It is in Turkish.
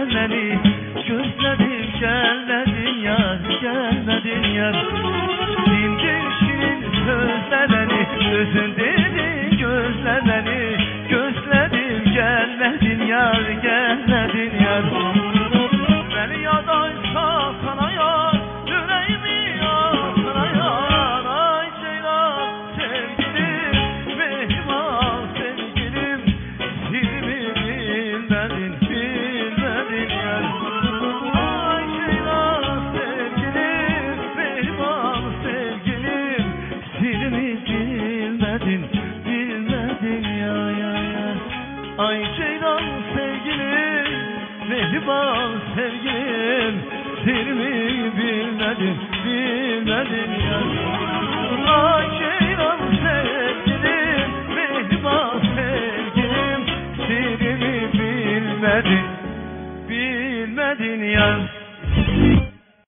gelmeni. Gözledim gelmedin yar, gelmedin yar. Dindir şirin sözlerini, özün dedin gözlerini. Gözledim gelmedin yar, gelmedin yar. Beni yadaysa sana yar, yüreğimi yakana yar. Ay Ceylan sevgilim, mehriban sevgilim, sirmi bilmedin, bilmedin yar. Ay Ceylan sevgilim, mehriban sevgilim, sirmi bilmedin, bilmedin ya ya ya. Ay Ceylan sevgilim, mehriban sevgilim, sirmi bilmedin, bilmedin ya.